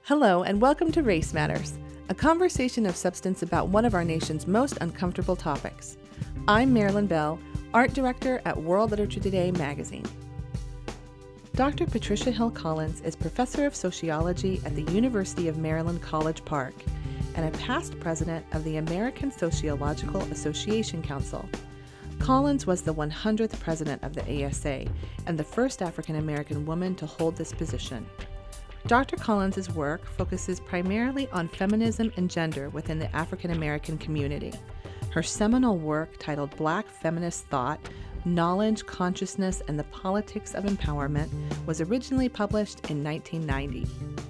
Hello, and welcome to Race Matters, a conversation of substance about one of our nation's most uncomfortable topics. I'm Marilyn Bell, Art Director at World Literature Today magazine. Dr. Patricia Hill Collins is Professor of Sociology at the University of Maryland College Park and a past president of the American Sociological Association Council. Collins was the 100th president of the ASA and the first African American woman to hold this position. Dr. Collins' work focuses primarily on feminism and gender within the African American community. Her seminal work, titled Black Feminist Thought, Knowledge, Consciousness, and the Politics of Empowerment, was originally published in 1990.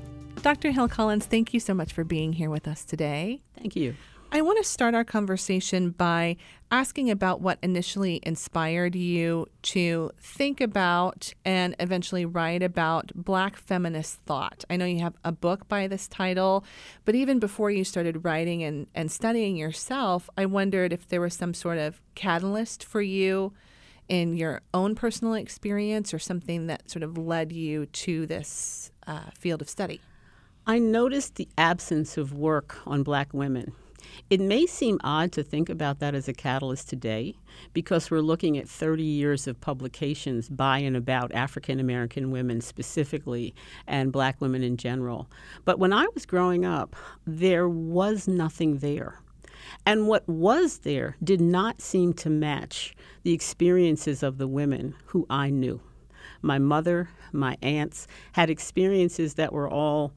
Dr. Hill Collins, thank you so much for being here with us today. Thank you. I want to start our conversation by asking about what initially inspired you to think about and eventually write about Black feminist thought. I know you have a book by this title, but even before you started writing and studying yourself, I wondered if there was some sort of catalyst for you in your own personal experience or something that sort of led you to this field of study. I noticed the absence of work on Black women. It may seem odd to think about that as a catalyst today because we're looking at 30 years of publications by and about African American women specifically and Black women in general. But when I was growing up, there was nothing there. And what was there did not seem to match the experiences of the women who I knew. My mother, my aunts had experiences that were all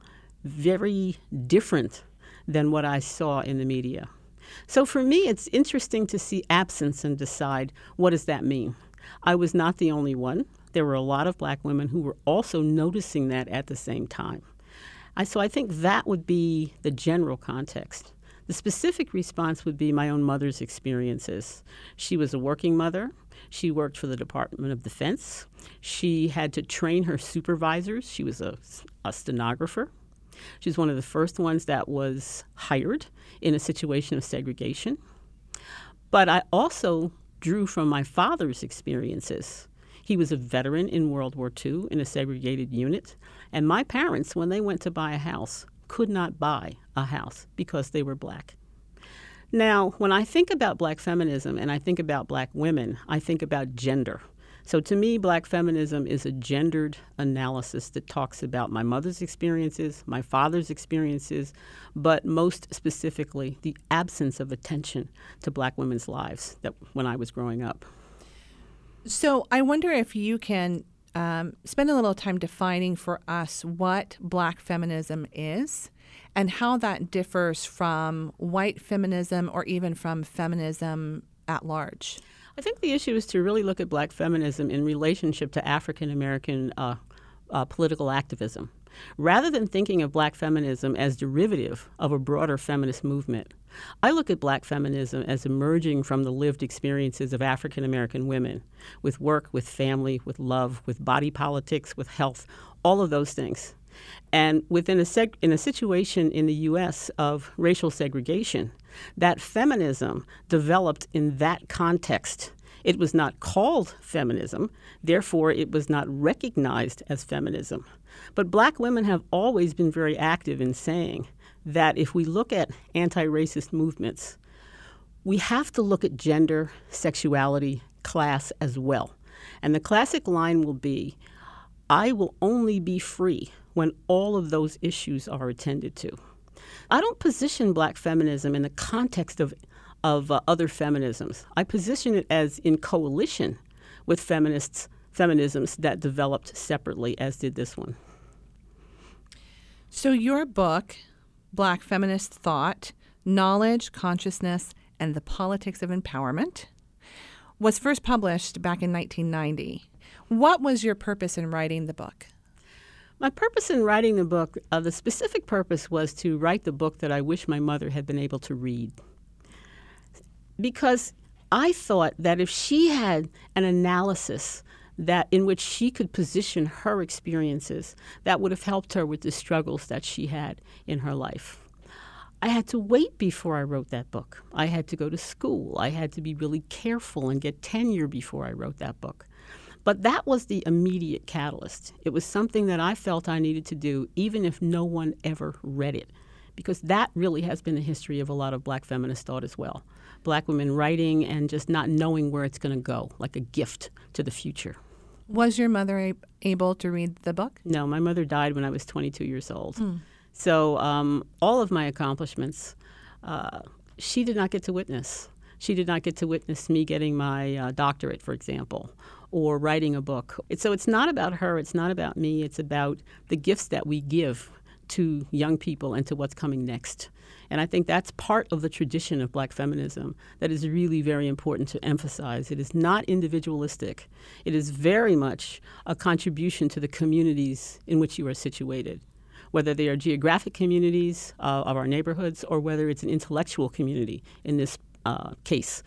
very different than what I saw in the media. So for me, it's interesting to see absence and decide, what does that mean? I was not the only one. There were a lot of Black women who were also noticing that at the same time. So I think that would be the general context. The specific response would be my own mother's experiences. She was a working mother. She worked for the Department of Defense. She had to train her supervisors. She was a stenographer. She's one of the first ones that was hired in a situation of segregation. But I also drew from my father's experiences. He was a veteran in World War II in a segregated unit. And my parents, when they went to buy a house, could not buy a house because they were Black. Now, when I think about Black feminism and I think about Black women, I think about gender. So to me, Black feminism is a gendered analysis that talks about my mother's experiences, my father's experiences, but most specifically, the absence of attention to Black women's lives that when I was growing up. So I wonder if you can spend a little time defining for us what Black feminism is and how that differs from white feminism or even from feminism at large. I think the issue is to really look at Black feminism in relationship to African American political activism. Rather than thinking of Black feminism as derivative of a broader feminist movement, I look at Black feminism as emerging from the lived experiences of African American women with work, with family, with love, with body politics, with health, all of those things. And within in a situation in the U.S. of racial segregation, that feminism developed in that context. It was not called feminism, therefore it was not recognized as feminism. But Black women have always been very active in saying that if we look at anti-racist movements, we have to look at gender, sexuality, class as well. And the classic line will be, I will only be free when all of those issues are attended to. I don't position Black feminism in the context of other feminisms. I position it as in coalition with feminisms that developed separately, as did this one. So your book, Black Feminist Thought, Knowledge, Consciousness, and the Politics of Empowerment, was first published back in 1990. What was your purpose in writing the book? My purpose in writing the book, the specific purpose was to write the book that I wish my mother had been able to read. Because I thought that if she had an analysis that in which she could position her experiences, that would have helped her with the struggles that she had in her life. I had to wait before I wrote that book. I had to go to school. I had to be really careful and get tenure before I wrote that book. But that was the immediate catalyst. It was something that I felt I needed to do, even if no one ever read it, because that really has been the history of a lot of Black feminist thought as well. Black women writing and just not knowing where it's going to go, like a gift to the future. Was your mother able to read the book? No, my mother died when I was 22 years old. So all of my accomplishments, she did not get to witness. She did not get to witness me getting my doctorate, for example, or writing a book. So it's not about her. It's not about me. It's about the gifts that we give to young people and to what's coming next. And I think that's part of the tradition of Black feminism that is really very important to emphasize. It is not individualistic. It is very much a contribution to the communities in which you are situated, whether they are geographic communities of our neighborhoods or whether it's an intellectual community in this case.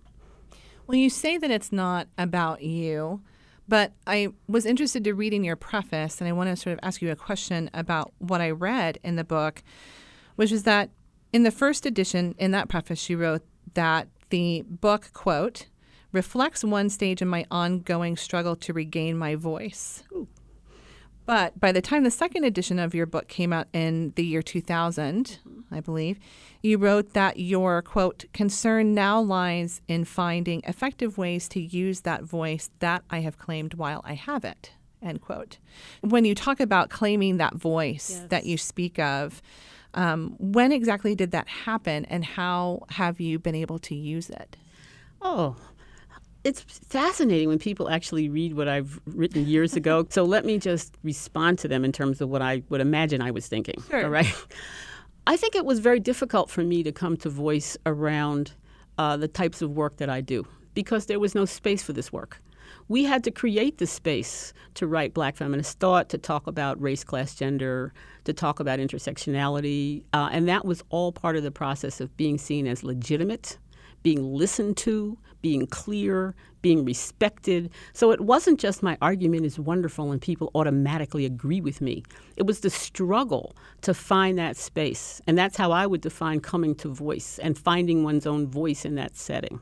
Well, you say that it's not about you, but I was interested to read in your preface, and I want to sort of ask you a question about what I read in the book, which is that in the first edition, in that preface, she wrote that the book, quote, reflects one stage in my ongoing struggle to regain my voice. Ooh. But by the time the second edition of your book came out in the year 2000, I believe, you wrote that your, quote, concern now lies in finding effective ways to use that voice that I have claimed while I have it, end quote. When you talk about claiming that voice that you speak of, when exactly did that happen, and how have you been able to use it? Oh, it's fascinating when people actually read what I've written years ago. So let me just respond to them in terms of what I would imagine I was thinking. Sure. All right. I think it was very difficult for me to come to voice around the types of work that I do because there was no space for this work. We had to create the space to write Black feminist thought, to talk about race, class, gender, to talk about intersectionality. And that was all part of the process of being seen as legitimate, being listened to, being clear, being respected. So it wasn't just my argument is wonderful and people automatically agree with me. It was the struggle to find that space. And that's how I would define coming to voice and finding one's own voice in that setting.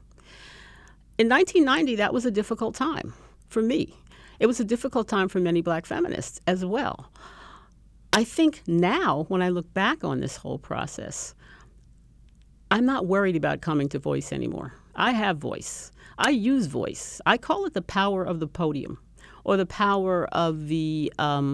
In 1990, that was a difficult time for me. It was a difficult time for many Black feminists as well. I think now, when I look back on this whole process, I'm not worried about coming to voice anymore. I have voice. I use voice. I call it the power of the podium or the power of the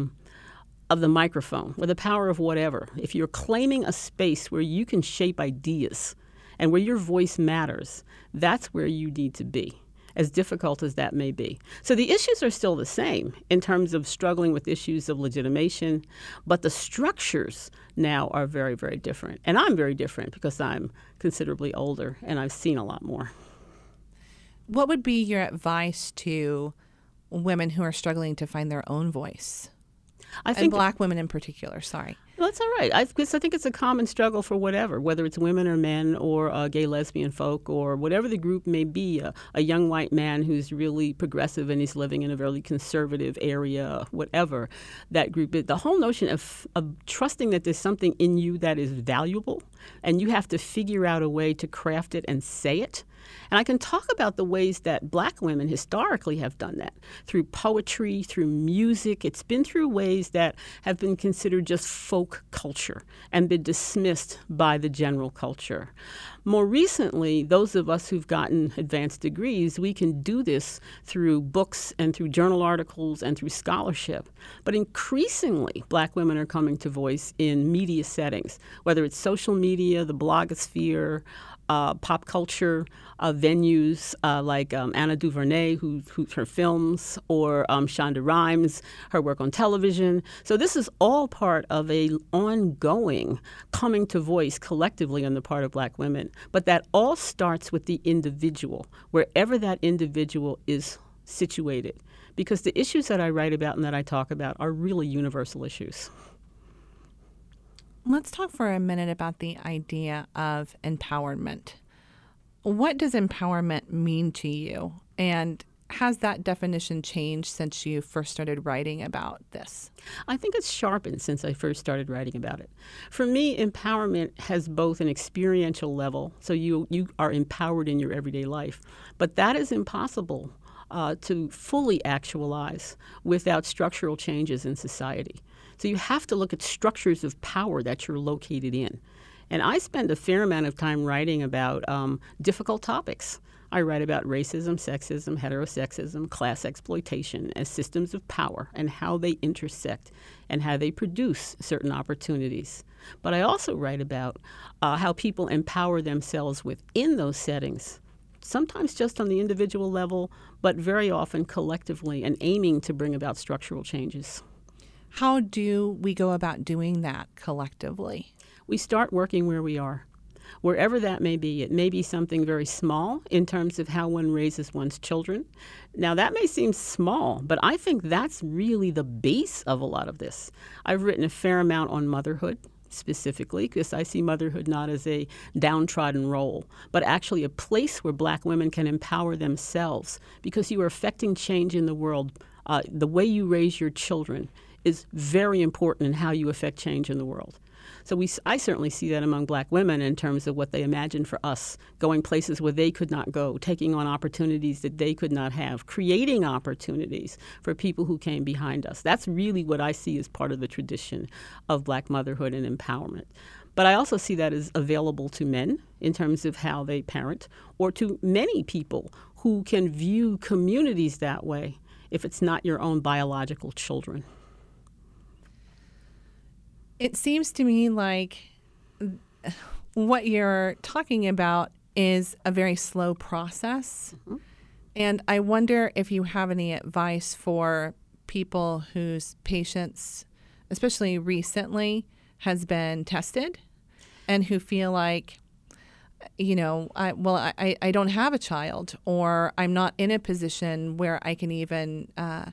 microphone or the power of whatever. If you're claiming a space where you can shape ideas and where your voice matters, that's where you need to be, as difficult as that may be. So the issues are still the same in terms of struggling with issues of legitimation, but the structures now are very, very different. And I'm very different because I'm considerably older and I've seen a lot more. What would be your advice to women who are struggling to find their own voice? And Black women in particular, sorry. Well, that's all right. I think it's a common struggle for whatever, whether it's women or men or gay, lesbian folk or whatever the group may be, a young white man who's really progressive and he's living in a very conservative area, whatever that group is. The whole notion of trusting that there's something in you that is valuable and you have to figure out a way to craft it and say it. And I can talk about the ways that Black women historically have done that, through poetry, through music. It's been through ways that have been considered just folk culture and been dismissed by the general culture. More recently, those of us who've gotten advanced degrees, we can do this through books and through journal articles and through scholarship. But increasingly, Black women are coming to voice in media settings, whether it's social media, the blogosphere, pop culture venues like Anna DuVernay, who her films, or Shonda Rhimes, her work on television. So this is all part of a ongoing coming to voice collectively on the part of Black women. But that all starts with the individual, wherever that individual is situated. Because the issues that I write about and that I talk about are really universal issues. Let's talk for a minute about the idea of empowerment. What does empowerment mean to you? And has that definition changed since you first started writing about this? I think it's sharpened since I first started writing about it. For me, empowerment has both an experiential level, so you are empowered in your everyday life, but that is impossible to fully actualize without structural changes in society. So you have to look at structures of power that you're located in. And I spend a fair amount of time writing about difficult topics. I write about racism, sexism, heterosexism, class exploitation as systems of power and how they intersect and how they produce certain opportunities. But I also write about how people empower themselves within those settings, sometimes just on the individual level, but very often collectively and aiming to bring about structural changes. How do we go about doing that collectively? We start working where we are. Wherever that may be, it may be something very small in terms of how one raises one's children. Now, that may seem small, but I think that's really the base of a lot of this. I've written a fair amount on motherhood, specifically, because I see motherhood not as a downtrodden role, but actually a place where Black women can empower themselves, because you are affecting change in the world. The way you raise your children is very important in how you affect change in the world. So I certainly see that among Black women in terms of what they imagine for us, going places where they could not go, taking on opportunities that they could not have, creating opportunities for people who came behind us. That's really what I see as part of the tradition of Black motherhood and empowerment. But I also see that as available to men in terms of how they parent, or to many people who can view communities that way if it's not your own biological children. It seems to me like what you're talking about is a very slow process. Mm-hmm. And I wonder if you have any advice for people whose patience, especially recently, has been tested and who feel like, I don't have a child, or I'm not in a position where I can even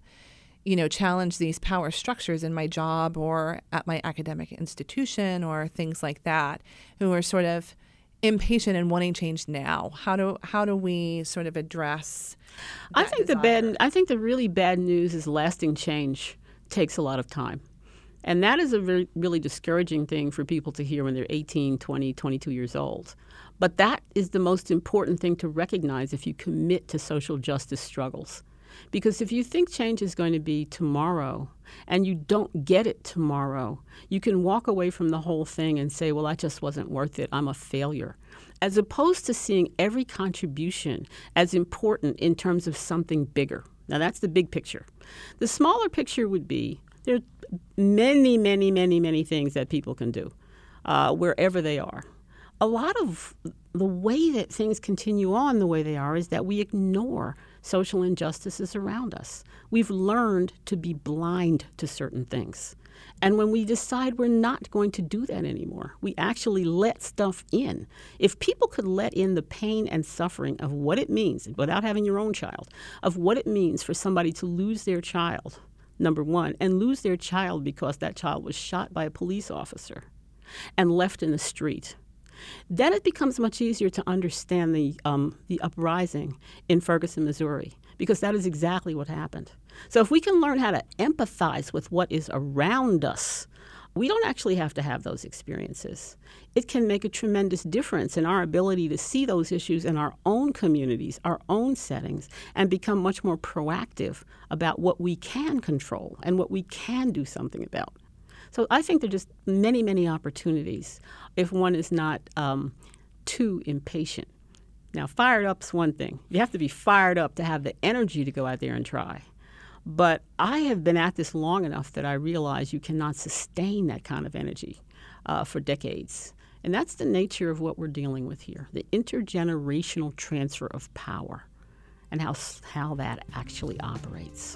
challenge these power structures in my job or at my academic institution or things like that, who are sort of impatient and wanting change now. How do we sort of address that desire? I think the really bad news is lasting change takes a lot of time. And that is a really discouraging thing for people to hear when they're 18, 20, 22 years old. But that is the most important thing to recognize if you commit to social justice struggles. Because if you think change is going to be tomorrow and you don't get it tomorrow, you can walk away from the whole thing and say, well, I just wasn't worth it. I'm a failure. As opposed to seeing every contribution as important in terms of something bigger. Now, that's the big picture. The smaller picture would be there are many, many, many, many things that people can do wherever they are. A lot of the way that things continue on the way they are is that we ignore social injustices around us. We've learned to be blind to certain things. And when we decide we're not going to do that anymore, we actually let stuff in. If people could let in the pain and suffering of what it means, without having your own child, of what it means for somebody to lose their child, number one, and lose their child because that child was shot by a police officer and left in the street, then it becomes much easier to understand the uprising in Ferguson, Missouri, because that is exactly what happened. So if we can learn how to empathize with what is around us, we don't actually have to have those experiences. It can make a tremendous difference in our ability to see those issues in our own communities, our own settings, and become much more proactive about what we can control and what we can do something about. So I think there are just many, many opportunities if one is not too impatient. Now, fired up's one thing. You have to be fired up to have the energy to go out there and try. But I have been at this long enough that I realize you cannot sustain that kind of energy for decades. And that's the nature of what we're dealing with here, the intergenerational transfer of power and how that actually operates.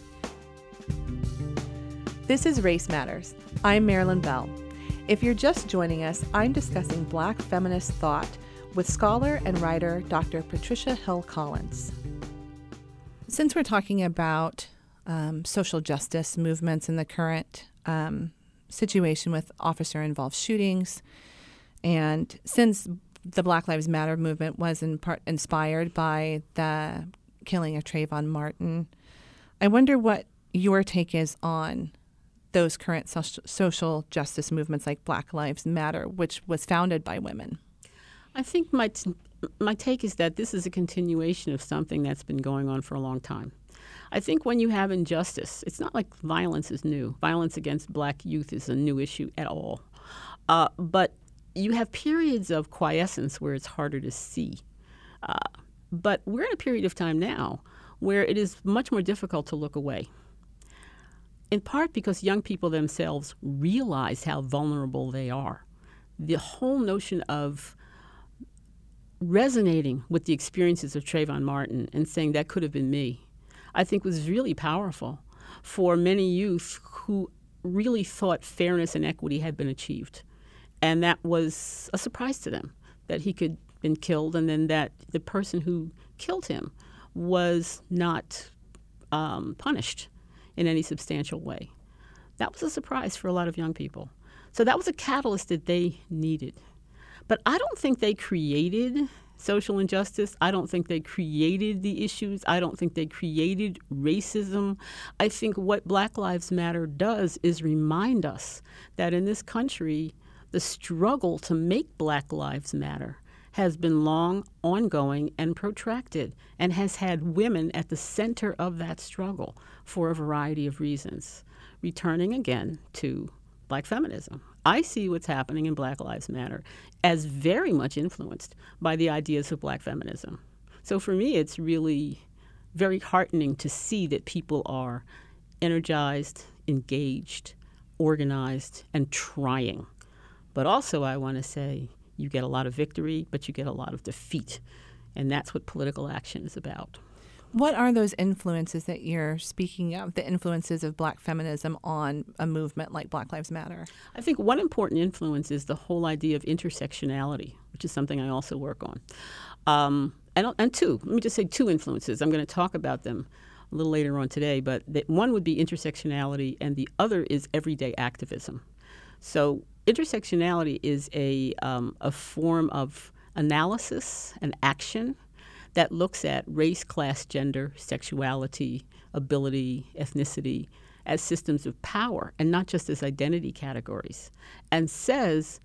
This is Race Matters. I'm Marilyn Bell. If you're just joining us, I'm discussing Black feminist thought with scholar and writer Dr. Patricia Hill Collins. Since we're talking about social justice movements in the current situation with officer-involved shootings, and since the Black Lives Matter movement was in part inspired by the killing of Trayvon Martin, I wonder what your take is on those current social justice movements like Black Lives Matter, which was founded by women. I think my take is that this is a continuation of something that's been going on for a long time. I think when you have injustice, it's not like violence is new. Violence against black youth is a new issue at all. But you have periods of quiescence where it's harder to see. But we're in a period of time now where it is much more difficult to look away, in part because young people themselves realize how vulnerable they are. The whole notion of resonating with the experiences of Trayvon Martin and saying that could have been me, I think was really powerful for many youth who really thought fairness and equity had been achieved. And that was a surprise to them, that he could have been killed and then that the person who killed him was not punished in any substantial way. That was a surprise for a lot of young people. So that was a catalyst that they needed. But I don't think they created social injustice. I don't think they created the issues. I don't think they created racism. I think what Black Lives Matter does is remind us that in this country, the struggle to make Black Lives Matter has been long, ongoing, and protracted, and has had women at the center of that struggle for a variety of reasons. Returning again to Black feminism, I see what's happening in Black Lives Matter as very much influenced by the ideas of Black feminism. So for me, it's really very heartening to see that people are energized, engaged, organized, and trying. But also, I want to say, you get a lot of victory, but you get a lot of defeat. And that's what political action is about. What are those influences that you're speaking of, the influences of Black feminism on a movement like Black Lives Matter? I think one important influence is the whole idea of intersectionality, which is something I also work on. And two, let me just say two influences. I'm going to talk about them a little later on today, but one would be intersectionality, and the other is everyday activism. So intersectionality is a form of analysis and action that looks at race, class, gender, sexuality, ability, ethnicity as systems of power and not just as identity categories, and says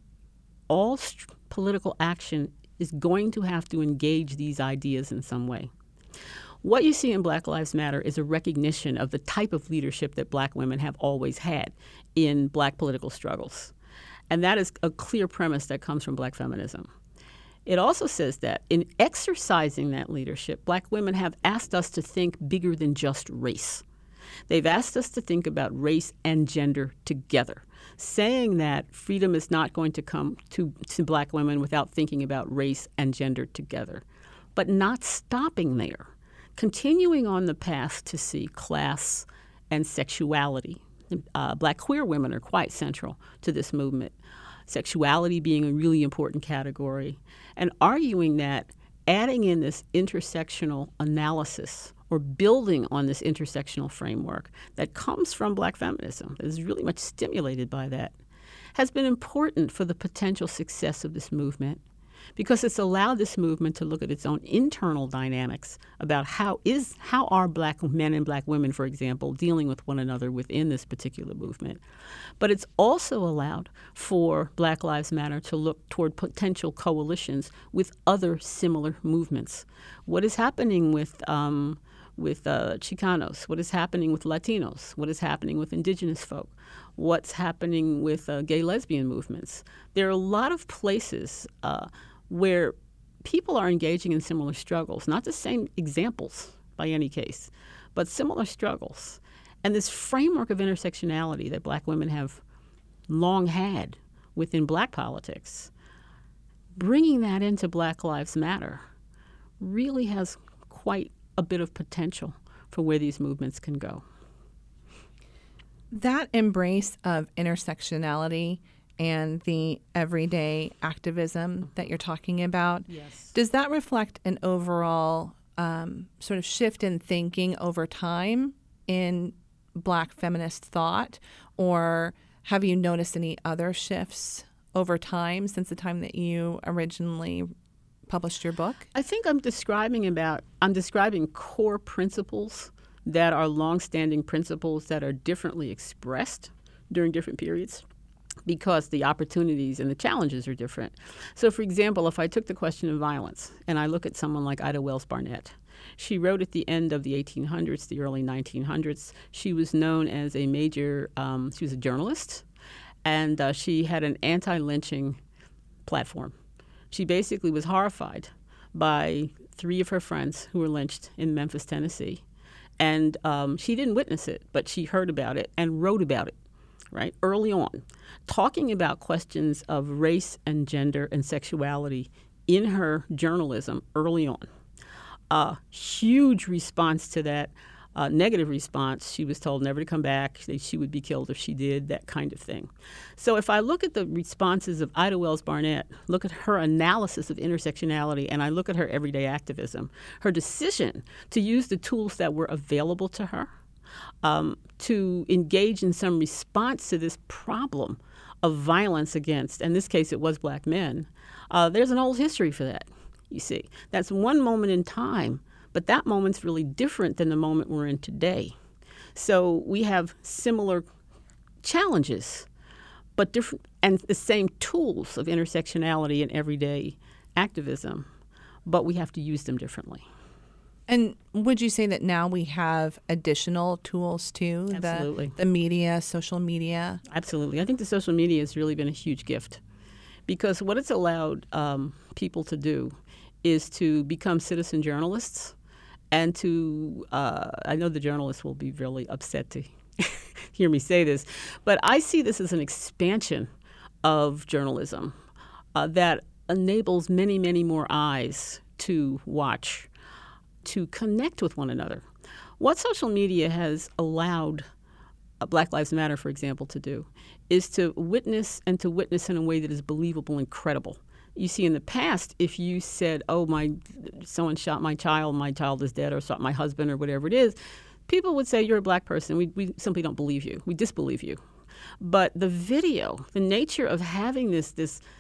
all political action is going to have to engage these ideas in some way. What you see in Black Lives Matter is a recognition of the type of leadership that Black women have always had in Black political struggles. And that is a clear premise that comes from Black feminism. It also says that in exercising that leadership, Black women have asked us to think bigger than just race. They've asked us to think about race and gender together, saying that freedom is not going to come to Black women without thinking about race and gender together, but not stopping there. Continuing on the path to see class and sexuality. Black queer women are quite central to this movement. Sexuality being a really important category, and arguing that adding in this intersectional analysis or building on this intersectional framework that comes from Black feminism, that is really much stimulated by that, has been important for the potential success of this movement, because it's allowed this movement to look at its own internal dynamics about how are Black men and Black women, for example, dealing with one another within this particular movement. But it's also allowed for Black Lives Matter to look toward potential coalitions with other similar movements. What is happening with Chicanos? What is happening with Latinos? What is happening with indigenous folk? What's happening with gay lesbian movements? There are a lot of places where people are engaging in similar struggles, not the same examples by any case, but similar struggles. And this framework of intersectionality that Black women have long had within Black politics, bringing that into Black Lives Matter really has quite a bit of potential for where these movements can go. That embrace of intersectionality and the everyday activism that you're talking about, yes. Does that reflect an overall sort of shift in thinking over time in Black feminist thought, or have you noticed any other shifts over time since the time that you originally published your book? I think I'm describing core principles that are longstanding principles that are differently expressed during different periods. because the opportunities and the challenges are different. So, for example, if I took the question of violence and I look at someone like Ida Wells Barnett, she wrote at the end of the 1800s, the early 1900s. She was known as a major, she was a journalist, and she had an anti-lynching platform. She basically was horrified by 3 of her friends who were lynched in Memphis, Tennessee. And she didn't witness it, but she heard about it and wrote about it, right, early on, talking about questions of race and gender and sexuality in her journalism early on. A huge response to that, negative response. She was told never to come back. She would be killed if she did, that kind of thing. So if I look at the responses of Ida Wells Barnett, look at her analysis of intersectionality, and I look at her everyday activism, her decision to use the tools that were available to her to engage in some response to this problem of violence against, in this case it was black men, there's an old history for that, you see. That's one moment in time, but that moment's really different than the moment we're in today. So we have similar challenges, but different, and the same tools of intersectionality and everyday activism, but we have to use them differently. And would you say that now we have additional tools too? Absolutely. The media, social media? Absolutely. I think the social media has really been a huge gift because what it's allowed people to do is to become citizen journalists and to, I know the journalists will be really upset to hear me say this, but I see this as an expansion of journalism that enables many, many more eyes to watch, to connect with one another. What social media has allowed Black Lives Matter, for example, to do is to witness and to witness in a way that is believable and credible. You see, in the past, if you said, oh, someone shot my child is dead, or shot my husband, or whatever it is, people would say, you're a black person. We simply don't believe you. We disbelieve you. But the video, the nature of having this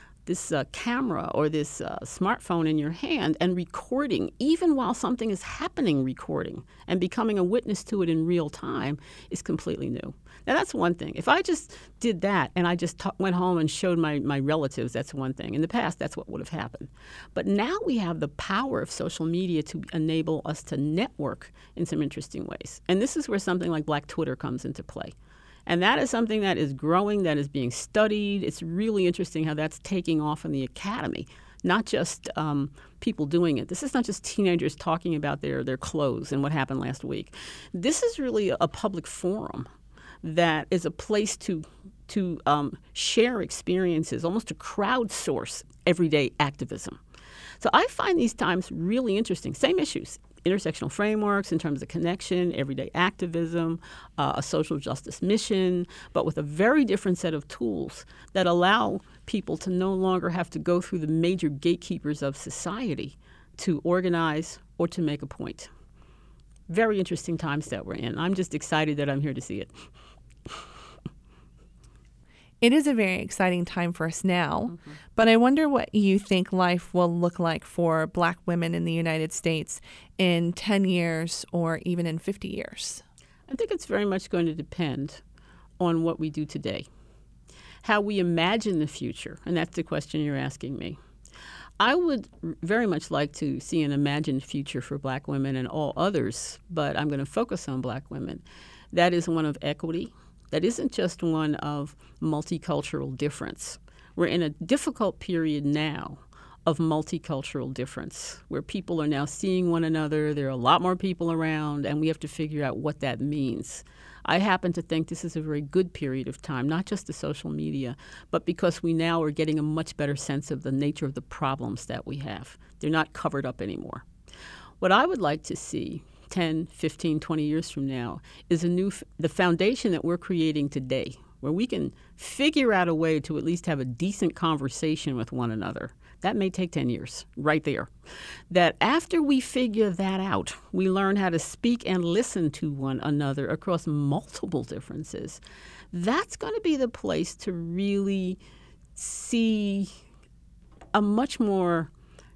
camera or this smartphone in your hand and recording, even while something is happening, recording and becoming a witness to it in real time is completely new. Now, that's one thing. If I just did that and I just went home and showed my relatives, that's one thing. In the past, that's what would have happened. But now we have the power of social media to enable us to network in some interesting ways. And this is where something like Black Twitter comes into play. And that is something that is growing, that is being studied. It's really interesting how that's taking off in the academy, not just people doing it. This is not just teenagers talking about their clothes and what happened last week. This is really a public forum that is a place to share experiences, almost to crowdsource everyday activism. So I find these times really interesting. Same issues. Intersectional frameworks in terms of connection, everyday activism, a social justice mission, but with a very different set of tools that allow people to no longer have to go through the major gatekeepers of society to organize or to make a point. Very interesting times that we're in. I'm just excited that I'm here to see it. It is a very exciting time for us now, but I wonder what you think life will look like for Black women in the United States in 10 years or even in 50 years. I think it's very much going to depend on what we do today, how we imagine the future, and that's the question you're asking me. I would very much like to see an imagined future for Black women and all others, but I'm going to focus on Black women. That is one of equity. That isn't just one of multicultural difference. We're in a difficult period now of multicultural difference, where people are now seeing one another, there are a lot more people around, and we have to figure out what that means. I happen to think this is a very good period of time, not just the social media, but because we now are getting a much better sense of the nature of the problems that we have. They're not covered up anymore. What I would like to see 10, 15, 20 years from now is the foundation that we're creating today, where we can figure out a way to at least have a decent conversation with one another. That may take 10 years, right there. That after we figure that out, we learn how to speak and listen to one another across multiple differences. That's going to be the place to really see a much more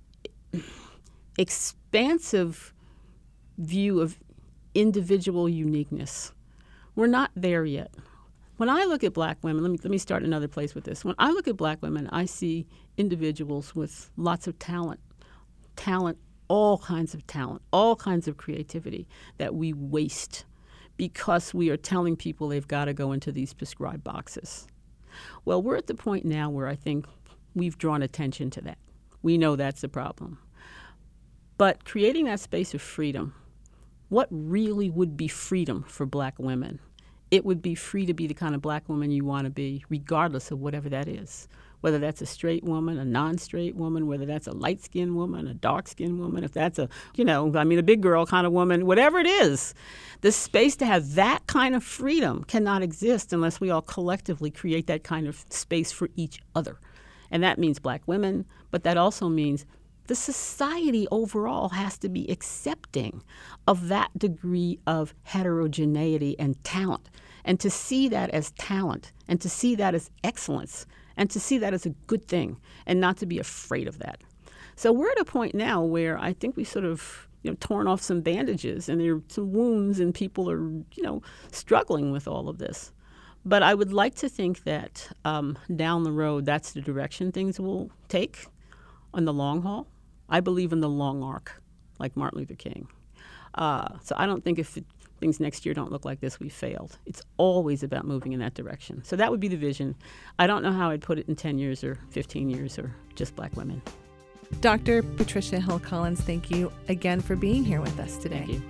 expansive view of individual uniqueness. We're not there yet. When I look at black women, let me start another place with this. When I look at black women, I see individuals with lots of talent, all kinds of creativity that we waste because we are telling people they've got to go into these prescribed boxes. Well, we're at the point now where I think we've drawn attention to that. We know that's a problem. But creating that space of freedom, what really would be freedom for black women? It would be free to be the kind of black woman you want to be, regardless of whatever that is. Whether that's a straight woman, a non-straight woman, whether that's a light-skinned woman, a dark-skinned woman, if that's a big girl kind of woman, whatever it is. The space to have that kind of freedom cannot exist unless we all collectively create that kind of space for each other. And that means black women, but that also means the society overall has to be accepting of that degree of heterogeneity and talent, and to see that as talent, and to see that as excellence, and to see that as a good thing, and not to be afraid of that. So we're at a point now where I think we sort of torn off some bandages, and there are some wounds, and people are struggling with all of this. But I would like to think that down the road, that's the direction things will take on the long haul. I believe in the long arc, like Martin Luther King. So I don't think if things next year don't look like this, we failed. It's always about moving in that direction. So that would be the vision. I don't know how I'd put it in 10 years or 15 years or just black women. Dr. Patricia Hill Collins, thank you again for being here with us today. Thank you.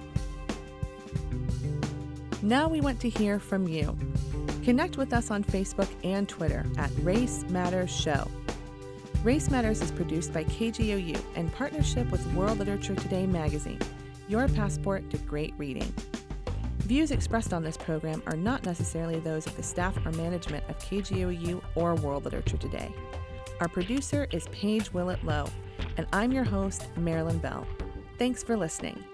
Now we want to hear from you. Connect with us on Facebook and Twitter at Race Matters Show. Race Matters is produced by KGOU in partnership with World Literature Today magazine, your passport to great reading. Views expressed on this program are not necessarily those of the staff or management of KGOU or World Literature Today. Our producer is Paige Willett Lowe, and I'm your host, Marilyn Bell. Thanks for listening.